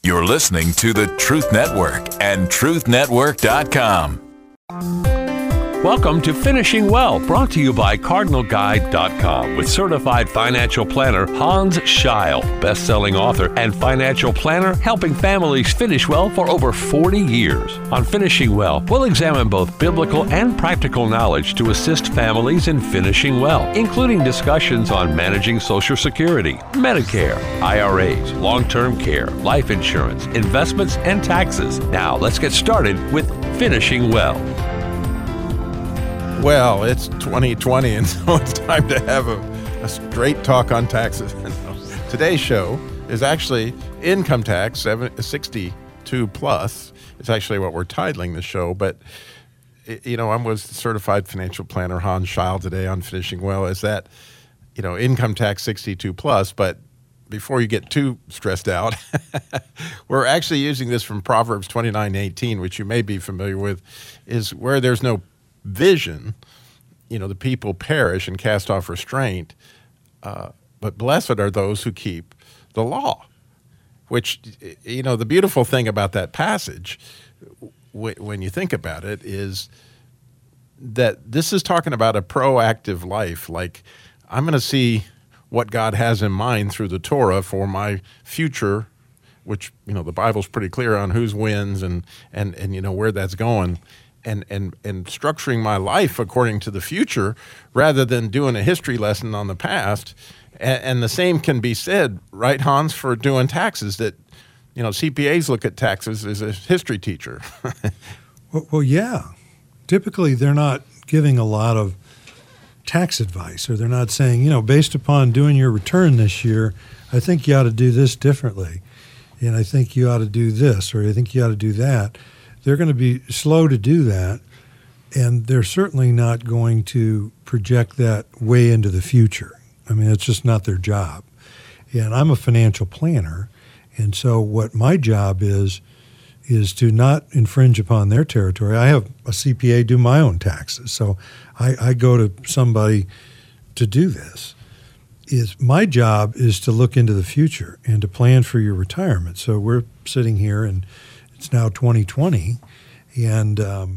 You're listening to the Truth Network and truthnetwork.com. Welcome to Finishing Well, brought to you by CardinalGuide.com with certified financial planner Hans Scheil, best-selling author and financial planner helping families finish well for over 40 years. On Finishing Well, we'll examine both biblical and practical knowledge to assist families in finishing well, including discussions on managing Social Security, Medicare, IRAs, long-term care, life insurance, investments, and taxes. Now, let's get started with Finishing Well. Well, it's 2020, and so it's time to have a straight talk on taxes. Today's show is actually income tax 62 plus. It's actually what we're titling the show, but I'm with certified financial planner Hans Scheil today on Finishing Well. Is that, income tax 62 plus, but before you get too stressed out, we're actually using this from Proverbs 29:18, which you may be familiar with, is where there's no vision, the people perish and cast off restraint, but blessed are those who keep the law. Which, the beautiful thing about that passage, when you think about it, is that this is talking about a proactive life. Like, I'm going to see what God has in mind through the Torah for my future, which, the Bible's pretty clear on whose wins and where that's going. And structuring my life according to the future rather than doing a history lesson on the past. And the same can be said, right, Hans, for doing taxes, that, CPAs look at taxes as a history teacher. Well, yeah. Typically, they're not giving a lot of tax advice, or they're not saying, based upon doing your return this year, I think you ought to do this differently. And I think you ought to do this, or I think you ought to do that. They're going to be slow to do that, and they're certainly not going to project that way into the future. I mean, it's just not their job. And I'm a financial planner, and so what my job is to not infringe upon their territory. I have a CPA do my own taxes, so I go to somebody to do this. My job is to look into the future and to plan for your retirement. So we're sitting here, and it's now 2020, and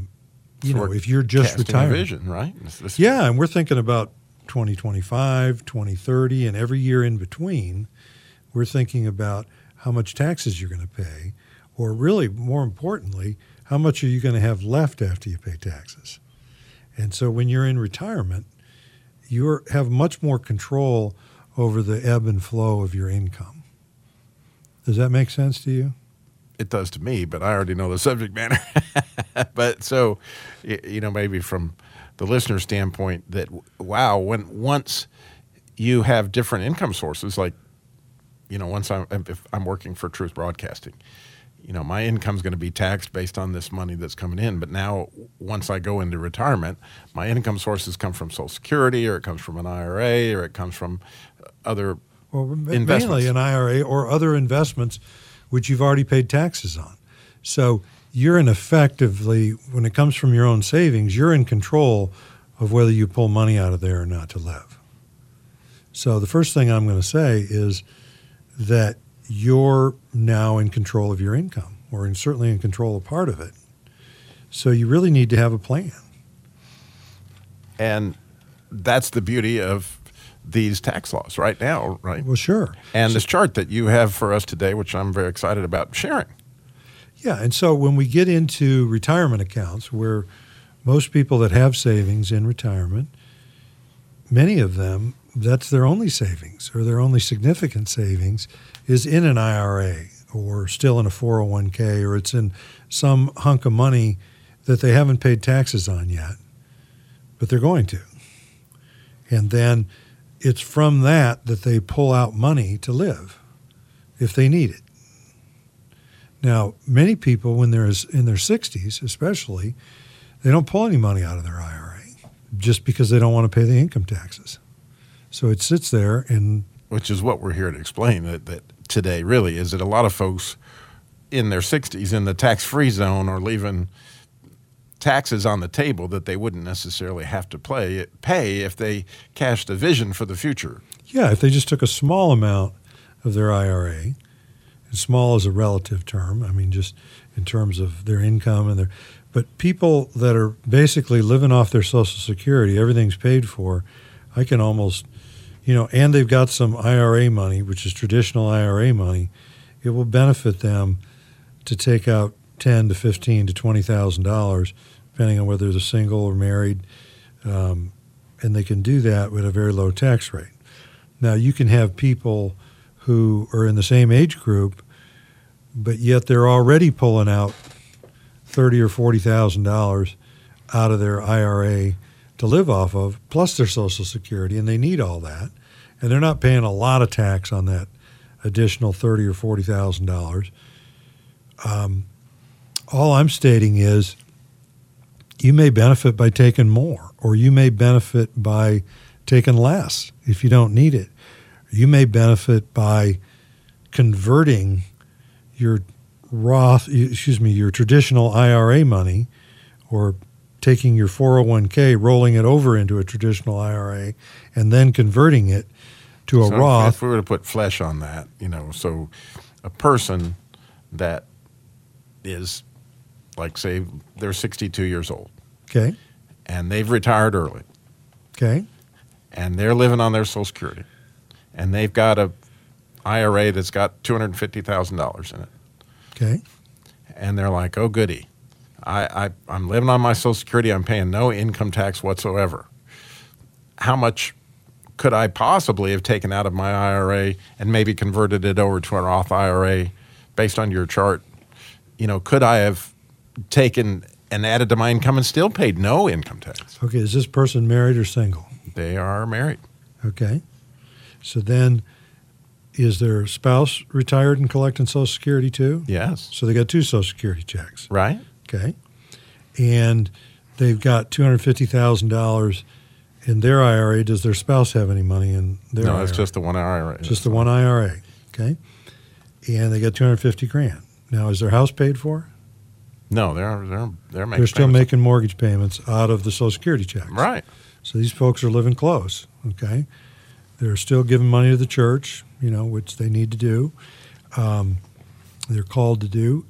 if you're just retiring, vision, right? Yeah, and we're thinking about 2025, 2030, and every year in between, we're thinking about how much taxes you're going to pay, or really, more importantly, how much are you going to have left after you pay taxes. And so when you're in retirement, you have much more control over the ebb and flow of your income. Does that make sense to you? It does to me, but I already know the subject matter. But so, maybe from the listener standpoint, that, wow, once you have different income sources, like, if I'm working for Truth Broadcasting, my income's going to be taxed based on this money that's coming in. But now, once I go into retirement, my income sources come from Social Security, or it comes from an IRA, or it comes from other investments. Mainly an IRA or other investments which you've already paid taxes on. So you're effectively, when it comes from your own savings, you're in control of whether you pull money out of there or not to live. So the first thing I'm going to say is that you're now in control of your income, or certainly in control of part of it. So you really need to have a plan. And that's the beauty of these tax laws right now, right? Well, sure. And this chart that you have for us today, which I'm very excited about sharing. Yeah, and so when we get into retirement accounts, where most people that have savings in retirement, many of them, that's their only savings, or their only significant savings is in an IRA, or still in a 401k, or it's in some hunk of money that they haven't paid taxes on yet, but they're going to. And then it's from that they pull out money to live if they need it. Now, many people, when they're in their 60s especially, they don't pull any money out of their IRA just because they don't want to pay the income taxes. So it sits there, and which is what we're here to explain that today really is that a lot of folks in their 60s in the tax-free zone are leaving taxes on the table that they wouldn't necessarily have to pay if they cashed a vision for the future. Yeah, if they just took a small amount of their IRA, Small is a relative term. I mean, just in terms of their income and but people that are basically living off their Social Security, everything's paid for, I can almost, and they've got some IRA money, which is traditional IRA money, it will benefit them to take out $10,000 to $15,000 to $20,000, depending on whether they're single or married, and they can do that with a very low tax rate. Now, you can have people who are in the same age group, but yet they're already pulling out $30,000 or $40,000 out of their IRA to live off of, plus their Social Security, and they need all that, and they're not paying a lot of tax on that additional $30,000 or $40,000. All I'm stating is you may benefit by taking more, or you may benefit by taking less if you don't need it. You may benefit by converting your your traditional IRA money, or taking your 401k, rolling it over into a traditional IRA, and then converting it to a Roth. If we were to put flesh on that, so a person that is, like, say, they're 62 years old. Okay. And they've retired early. Okay. And they're living on their Social Security. And they've got a IRA that's got $250,000 in it. Okay. And they're like, oh, goody. I'm living on my Social Security. I'm paying no income tax whatsoever. How much could I possibly have taken out of my IRA and maybe converted it over to a Roth IRA based on your chart? Could I have taken and added to my income and still paid no income tax? Okay. Is this person married or single? They are married. Okay. So then, is their spouse retired and collecting Social Security too? Yes. So they got two Social Security checks. Right. Okay. And they've got $250,000 in their IRA. Does their spouse have any money in their IRA? No, it's just the one IRA. Just the one IRA. Okay. And they got $250,000. Now, is their house paid for? No, they're making They're still payments. making mortgage payments out of the Social Security checks. Right. So these folks are living close. Okay. They're still giving money to the church, which they need to do. They're called to do.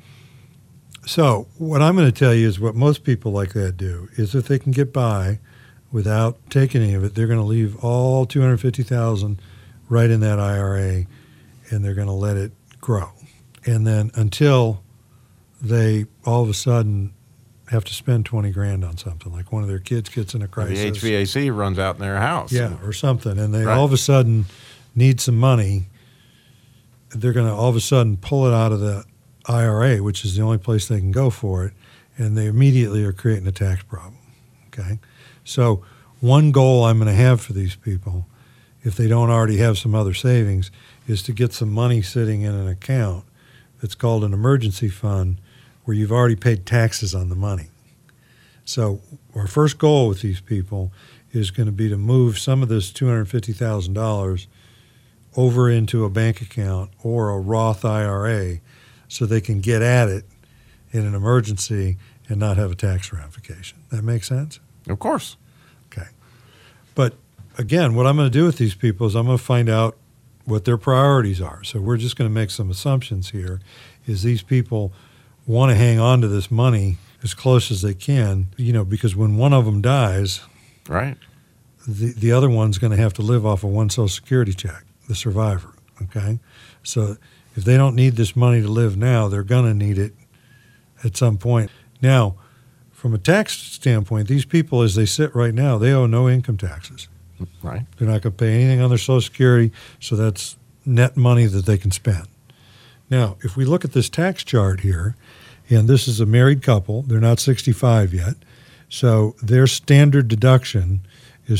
So what I'm going to tell you is what most people like that do is if they can get by without taking any of it, they're going to leave all $250,000 right in that IRA, and they're going to let it grow. And then until they all of a sudden have to spend $20,000 on something, like one of their kids gets in a crisis. The HVAC runs out in their house. Yeah, or something, and they Right. all of a sudden need some money. They're going to all of a sudden pull it out of the IRA, which is the only place they can go for it, and they immediately are creating a tax problem. Okay? So one goal I'm going to have for these people, if they don't already have some other savings, is to get some money sitting in an account that's called an emergency fund, where you've already paid taxes on the money. So our first goal with these people is going to be to move some of this $250,000 over into a bank account or a Roth IRA so they can get at it in an emergency and not have a tax ramification. That makes sense? Of course. Okay. But again, what I'm going to do with these people is I'm going to find out what their priorities are. So we're just going to make some assumptions here. Is these people want to hang on to this money as close as they can, because when one of them dies, Right. the other one's going to have to live off of one Social Security check, the survivor, okay? So if they don't need this money to live now, they're going to need it at some point. Now, from a tax standpoint, these people, as they sit right now, they owe no income taxes. Right. They're not going to pay anything on their Social Security, so that's net money that they can spend. Now, if we look at this tax chart here, and this is a married couple, they're not 65 yet, so their standard deduction is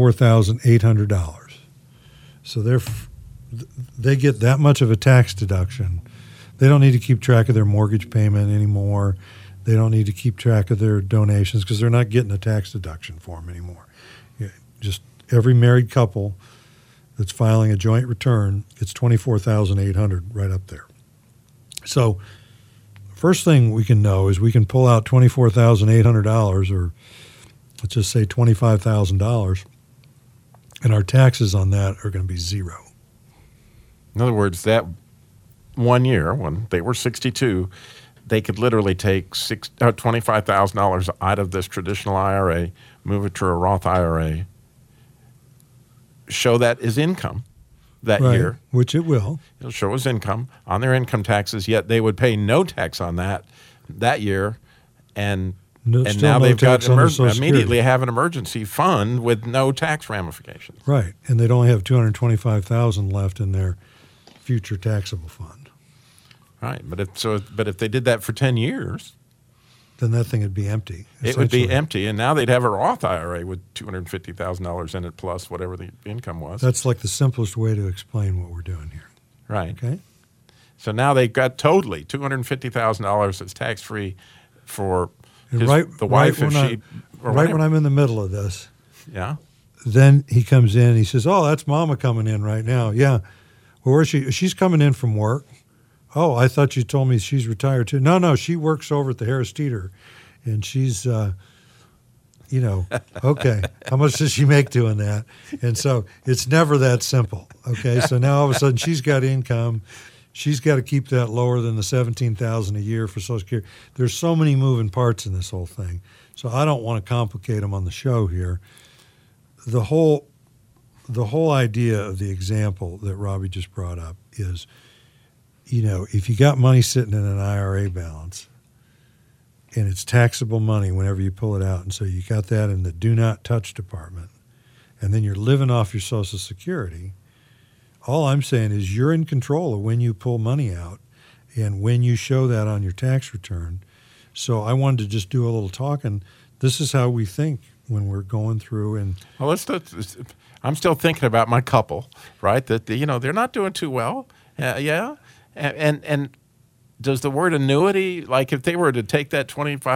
$24,800. So they get that much of a tax deduction. They don't need to keep track of their mortgage payment anymore. They don't need to keep track of their donations because they're not getting a tax deduction for them anymore. Just every married couple that's filing a joint return gets $24,800 right up there. So first thing we can know is we can pull out $24,800, or let's just say $25,000, and our taxes on that are going to be zero. In other words, that 1 year, when they were 62, they could literally take $25,000 out of this traditional IRA, move it to a Roth IRA, show that as income that year. Which it will. It'll show as income on their income taxes, yet they would pay no tax on that year. And now they've got immediately have an emergency fund with no tax ramifications. Right, and they'd only have $225,000 left in their future taxable fund. Right, but if they did that for 10 years, then that thing would be empty. It would be empty, and now they'd have a Roth IRA with $250,000 in it plus whatever the income was. That's like the simplest way to explain what we're doing here. Right. Okay. So now they've got totally $250,000 that's tax free for the wife if she. When I'm in the middle of this. Yeah. Then he comes in and he says, "Oh, that's Mama coming in right now." Yeah. Well, where's she? She's coming in from work. Oh, I thought you told me she's retired too. No, she works over at the Harris Teeter, and she's, okay. How much does she make doing that? And so it's never that simple. Okay, so now all of a sudden she's got income. She's got to keep that lower than the $17,000 a year for Social Security. There's so many moving parts in this whole thing. So I don't want to complicate them on the show here. The whole idea of the example that Robbie just brought up is, if you got money sitting in an IRA balance and it's taxable money whenever you pull it out, and so you got that in the do not touch department, and then you're living off your Social Security, all I'm saying is you're in control of when you pull money out and when you show that on your tax return. So I wanted to just do a little talking. This is how we think when we're going through and... Well, I'm still thinking about my couple, right? That, they're not doing too well. Yeah. And does the word annuity, like if they were to take that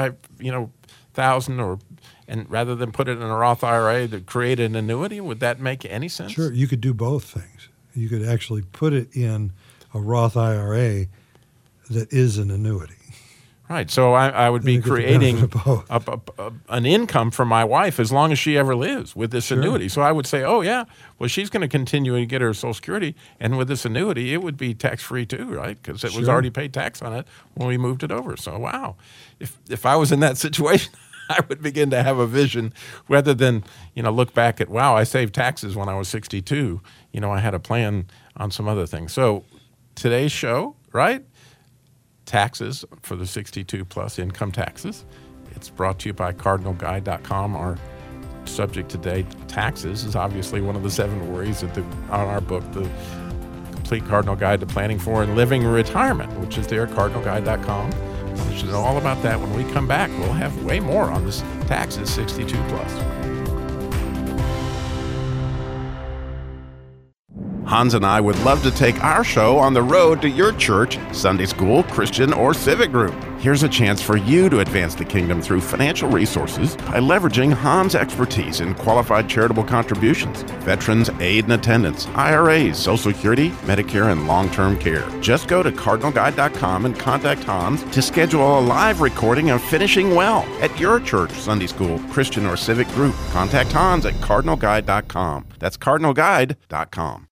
$25,000 and rather than put it in a Roth IRA to create an annuity, would that make any sense? Sure, you could do both things. You could actually put it in a Roth IRA that is an annuity. Right, so I would be creating an income for my wife as long as she ever lives with this annuity. So I would say, oh, yeah, well, she's going to continue to get her Social Security, and with this annuity, it would be tax-free too, right? Because it was already paid tax on it when we moved it over. So, wow, if I was in that situation, I would begin to have a vision rather than, look back at, wow, I saved taxes when I was 62. I had a plan on some other things. So today's show, right? Taxes for the 62-plus income taxes. It's brought to you by CardinalGuide.com. Our subject today, taxes, is obviously one of the 7 worries on our book, The Complete Cardinal Guide to Planning for and Living Retirement, which is there at CardinalGuide.com. You should know all about that. When we come back, we'll have way more on this taxes 62-plus. Hans and I would love to take our show on the road to your church, Sunday school, Christian, or civic group. Here's a chance for you to advance the kingdom through financial resources by leveraging Hans' expertise in qualified charitable contributions, veterans aid and attendance, IRAs, Social Security, Medicare, and long-term care. Just go to CardinalGuide.com and contact Hans to schedule a live recording of Finishing Well at your church, Sunday school, Christian, or civic group. Contact Hans at CardinalGuide.com. That's CardinalGuide.com.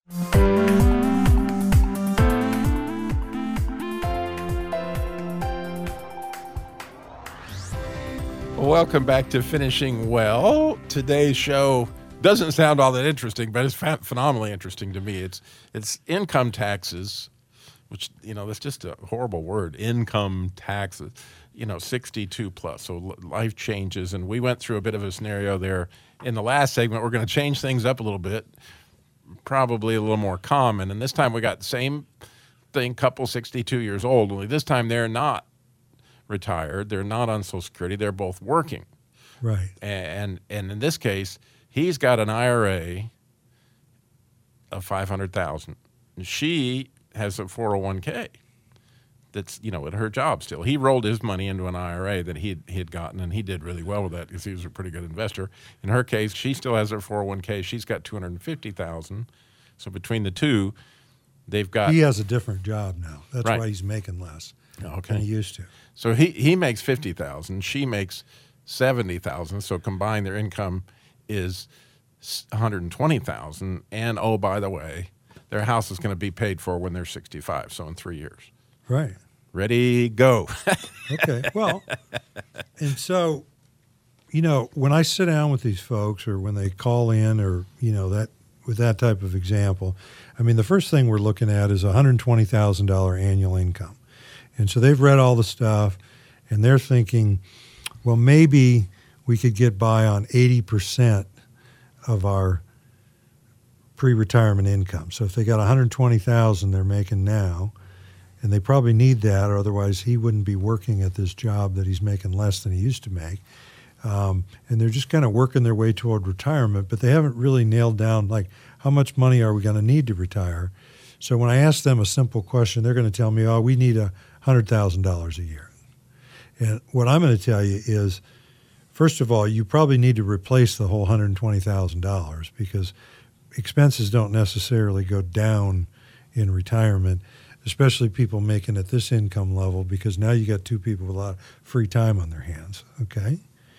Welcome back to Finishing Well. Today's show doesn't sound all that interesting, but it's phenomenally interesting to me. It's income taxes, which, that's just a horrible word, income taxes, 62 plus, so life changes. And we went through a bit of a scenario there in the last segment. We're going to change things up a little bit, probably a little more common. And this time we got the same thing, couple 62 years old, only this time they're not retired, they're not on Social Security, they're both working. Right. And in this case, he's got an IRA of $500,000. She has a 401k that's, at her job still. He rolled his money into an IRA that he had gotten, and he did really well with that because he was a pretty good investor. In her case, she still has her 401k. She's got $250,000. So between the two, they've got... He has a different job now. That's why he's making less than he used to. So he makes $50,000. She makes $70,000. So combined, their income is $120,000. And, oh, by the way, their house is going to be paid for when they're 65, so in 3 years. Right. Ready, go. Okay. Well, and so, when I sit down with these folks or when they call in or, that with that type of example, I mean, the first thing we're looking at is $120,000 annual income. And so they've read all the stuff and they're thinking, well, maybe we could get by on 80% of our pre-retirement income. So if they got $120,000 they're making now, and they probably need that, or otherwise he wouldn't be working at this job that he's making less than he used to make. And they're just kind of working their way toward retirement, but they haven't really nailed down, like, how much money are we going to need to retire? So when I ask them a simple question, they're going to tell me, we need $100,000 a year. And what I'm going to tell you is, first of all, you probably need to replace the whole $120,000 because expenses don't necessarily go down in retirement, especially people making at this income level, because now you got two people with a lot of free time on their hands, okay?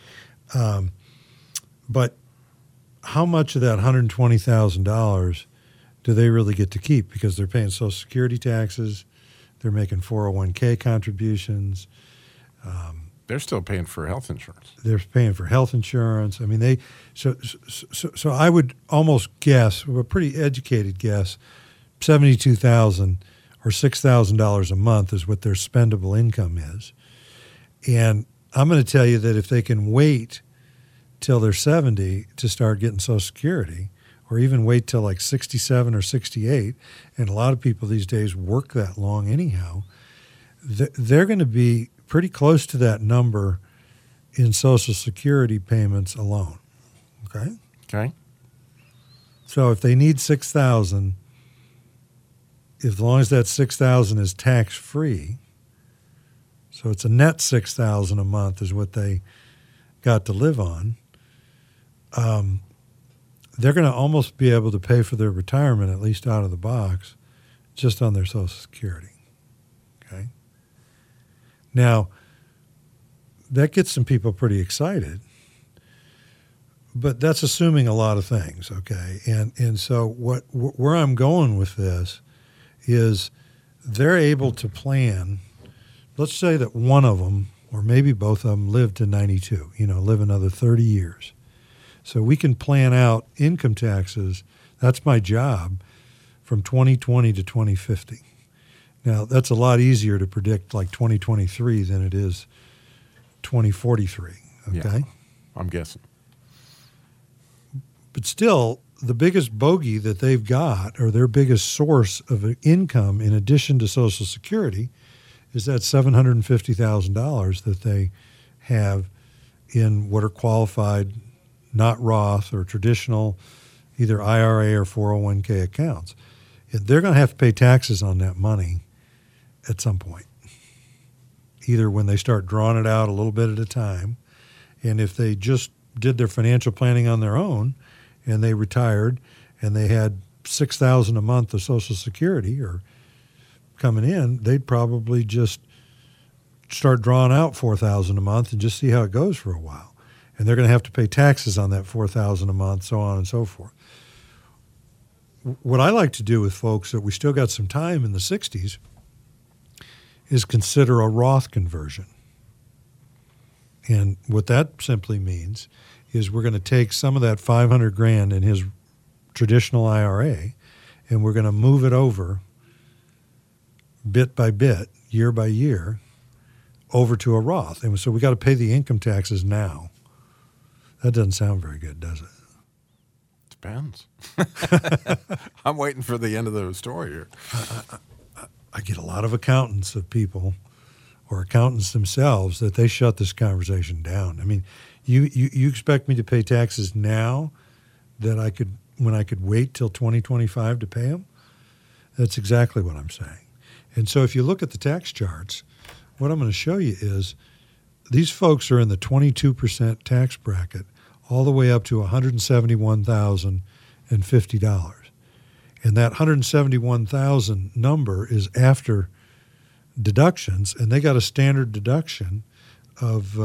But how much of that $120,000 do they really get to keep? Because they're paying Social Security taxes, they're making 401k contributions. They're still paying for health insurance. They're paying for health insurance. I mean, so I would almost guess, a pretty educated guess, $72,000 or $6,000 a month is what their spendable income is. And I'm going to tell you that if they can wait till they're 70 to start getting Social Security, or even wait till like 67 or 68, and a lot of people these days work that long anyhow, they're going to be pretty close to that number in Social Security payments alone. Okay? Okay. So if they need $6,000, as long as that $6,000 is tax-free, so it's a net $6,000 a month is what they got to live on, they're going to almost be able to pay for their retirement, at least out of the box, just on their Social Security. Okay? Now, that gets some people pretty excited, but that's assuming a lot of things, okay? And so where I'm going with this is they're able to plan. Let's say that one of them, or maybe both of them, live to 92, live another 30 years. So we can plan out income taxes. That's my job, from 2020 to 2050. Now, that's a lot easier to predict like 2023 than it is 2043, okay? Yeah, I'm guessing. But still, the biggest bogey that they've got, or their biggest source of income in addition to Social Security, is that $750,000 that they have in what are qualified, not Roth or traditional, either IRA or 401k accounts. They're going to have to pay taxes on that money at some point, either when they start drawing it out a little bit at a time, and if they just did their financial planning on their own and they retired and they had $6,000 a month of Social Security or coming in, they'd probably just start drawing out $4,000 a month and just see how it goes for a while. And they're going to have to pay taxes on that $4,000 a month, so on and so forth. What I like to do with folks that we still got some time in the 60s is consider a Roth conversion. And what that simply means is we're going to take some of that $500,000 in his traditional IRA and we're going to move it over bit by bit, year by year, over to a Roth. And so we got to pay the income taxes now. That doesn't sound very good, does it? Depends. I'm waiting for the end of the story here. I get a lot of accountants of people, or accountants themselves, that they shut this conversation down. I mean, you expect me to pay taxes now that when I could wait till 2025 to pay them? That's exactly what I'm saying. And so if you look at the tax charts, what I'm going to show you is these folks are in the 22% tax bracket all the way up to $171,050. And that $171,000 number is after deductions, and they got a standard deduction of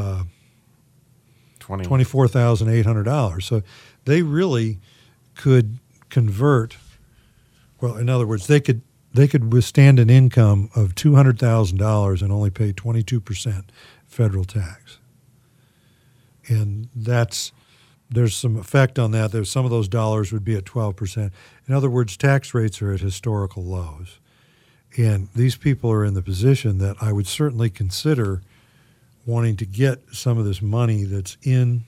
$24,800. So they really could convert Well, in other words, they could withstand an income of $200,000 and only pay 22% federal tax. And there's some effect on that. There's some of those dollars would be at 12%. In other words, tax rates are at historical lows. And these people are in the position that I would certainly consider wanting to get some of this money that's in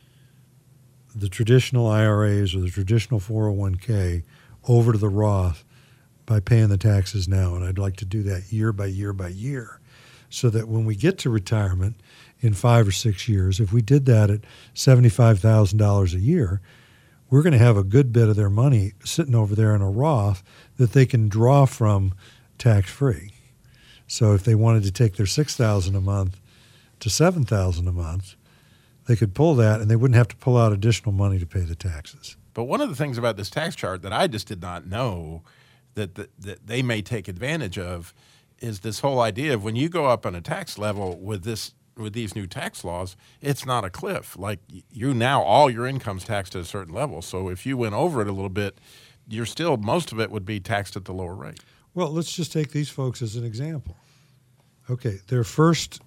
the traditional IRAs or the traditional 401k over to the Roth by paying the taxes now. And I'd like to do that year by year by year, so that when we get to retirement in 5 or 6 years, if we did that at $75,000 a year, we're going to have a good bit of their money sitting over there in a Roth that they can draw from tax-free. So if they wanted to take their $6,000 a month to $7,000 a month, they could pull that and they wouldn't have to pull out additional money to pay the taxes. But one of the things about this tax chart that I just did not know that they may take advantage of is this whole idea of when you go up on a tax level with these new tax laws, it's not a cliff. Like now all your income's taxed at a certain level. So if you went over it a little bit, most of it would be taxed at the lower rate. Well, let's just take these folks as an example. Okay, their first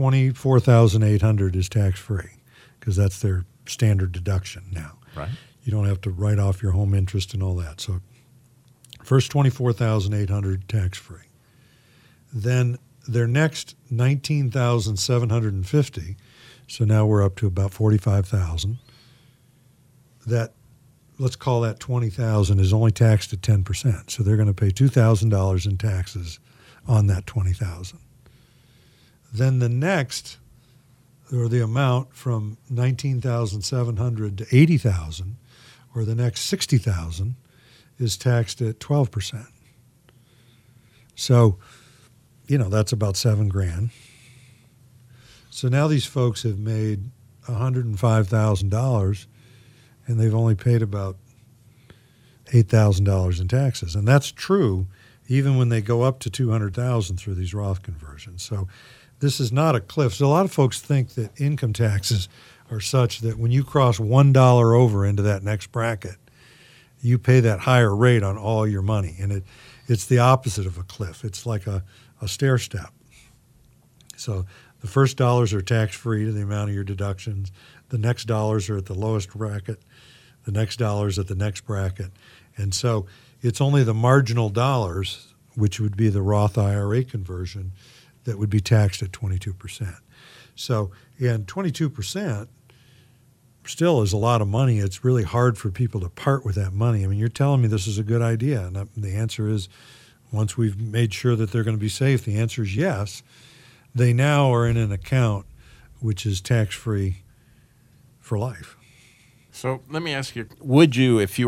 $24,800 is tax-free because that's their standard deduction now. Right. You don't have to write off your home interest and all that. So first $24,800 tax-free. Then their next $19,750, so now we're up to about $45,000. That, let's call that $20,000, is only taxed at 10%. So they're going to pay $2,000 in taxes on that $20,000. Then the next, or the amount from $19,700 to $80,000, or the next $60,000, is taxed at 12%. So, that's about $7,000. So now these folks have made $105,000, and they've only paid about $8,000 in taxes. And that's true even when they go up to $200,000 through these Roth conversions. So this is not a cliff. So a lot of folks think that income taxes are such that when you cross $1 over into that next bracket, you pay that higher rate on all your money. And it's the opposite of a cliff. It's like a stair step. So the first dollars are tax-free to the amount of your deductions. The next dollars are at the lowest bracket. The next dollars at the next bracket. And so it's only the marginal dollars, which would be the Roth IRA conversion, that would be taxed at 22%. So, and 22% still is a lot of money. It's really hard for people to part with that money. I mean, you're telling me this is a good idea. And the answer is, once we've made sure that they're going to be safe, the answer is yes. They now are in an account which is tax-free for life. So let me ask you, would you, if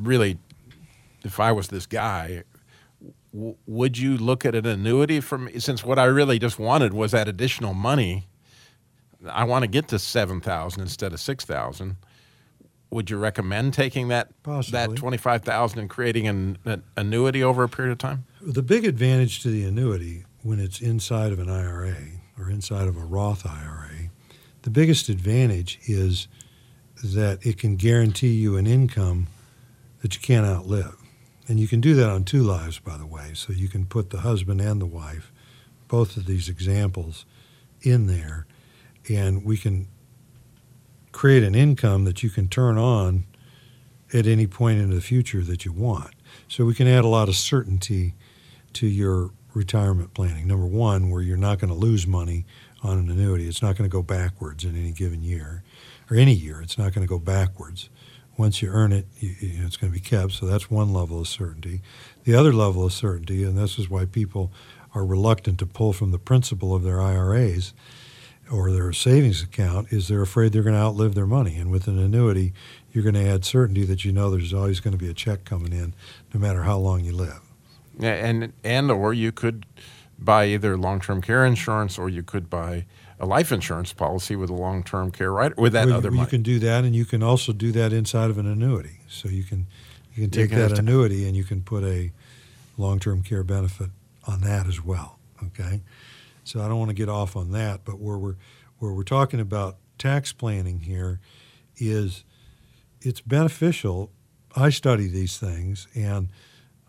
I was this guy, would you look at an annuity since what I really just wanted was that additional money? I want to get to $7,000 instead of $6,000. Would you recommend taking that $25,000 and creating an annuity over a period of time? The big advantage to the annuity when it's inside of an IRA or inside of a Roth IRA, the biggest advantage is that it can guarantee you an income that you can't outlive. And you can do that on 2 lives, by the way. So you can put the husband and the wife, both of these examples, in there, and we can create an income that you can turn on at any point in the future that you want. So we can add a lot of certainty to your retirement planning. Number one, where you're not going to lose money on an annuity. It's not going to go backwards in any given year, or any year. It's not going to go backwards. Once you earn it, it's going to be kept. So that's one level of certainty. The other level of certainty, and this is why people are reluctant to pull from the principal of their IRAs or their savings account, is they're afraid they're going to outlive their money. And with an annuity, you're going to add certainty that there's always going to be a check coming in no matter how long you live. Yeah, or you could buy either long-term care insurance, or you could buy a life insurance policy with a long-term care rider with that other money. You can do that, and you can also do that inside of an annuity. So you can take that annuity and you can put a long-term care benefit on that as well. Okay, so I don't want to get off on that, but where we're talking about tax planning here is it's beneficial. I study these things, and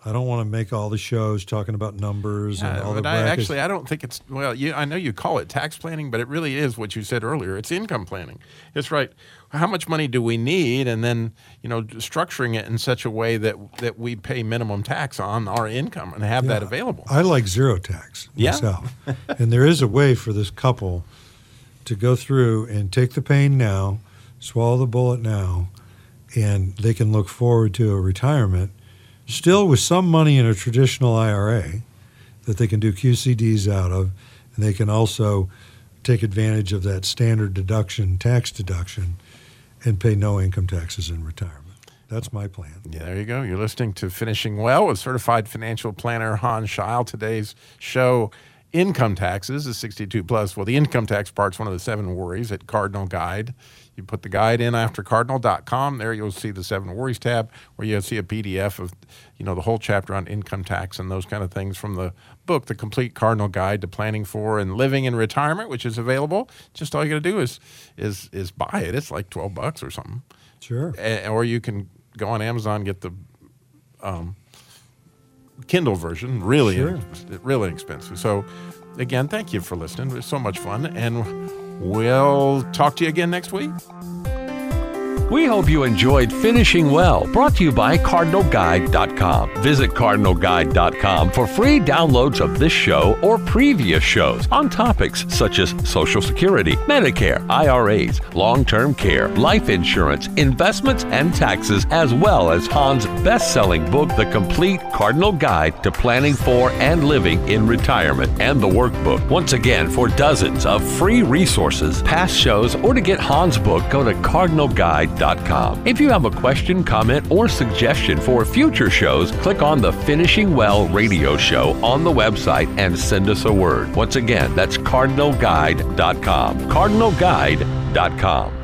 I don't want to make all the shows talking about numbers and all the brackets. I don't think it's, I know you call it tax planning, but it really is what you said earlier. It's income planning. It's right. How much money do we need? And then, structuring it in such a way that we pay minimum tax on our income and have that available. I like zero tax myself. And there is a way for this couple to go through and take the pain now, swallow the bullet now, and they can look forward to a retirement still with some money in a traditional IRA that they can do QCDs out of, and they can also take advantage of that standard tax deduction, and pay no income taxes in retirement. That's my plan. Yeah, there you go. You're listening to Finishing Well with certified financial planner Hans Scheil. Today's show, income taxes, is 62 plus. Well, the income tax part's one of the 7 worries at Cardinal Guide. You put the guide in after cardinal.com. There you'll see the 7 worries tab, where you'll see a PDF of, the whole chapter on income tax and those kind of things from the book, The Complete Cardinal Guide to Planning for and Living in Retirement, which is available. Just all you got to do is buy it. It's like $12 or something. Sure. Or you can go on Amazon and get the Kindle version. Really inexpensive. So, again, thank you for listening. It was so much fun, and we'll talk to you again next week. We hope you enjoyed Finishing Well, brought to you by CardinalGuide.com. Visit CardinalGuide.com for free downloads of this show or previous shows on topics such as Social Security, Medicare, IRAs, long-term care, life insurance, investments, and taxes, as well as Hans' best-selling book, The Complete Cardinal Guide to Planning for and Living in Retirement, and the workbook. Once again, for dozens of free resources, past shows, or to get Hans' book, go to CardinalGuide.com. If you have a question, comment, or suggestion for future shows, click on the Finishing Well radio show on the website and send us a word. Once again, that's CardinalGuide.com. CardinalGuide.com.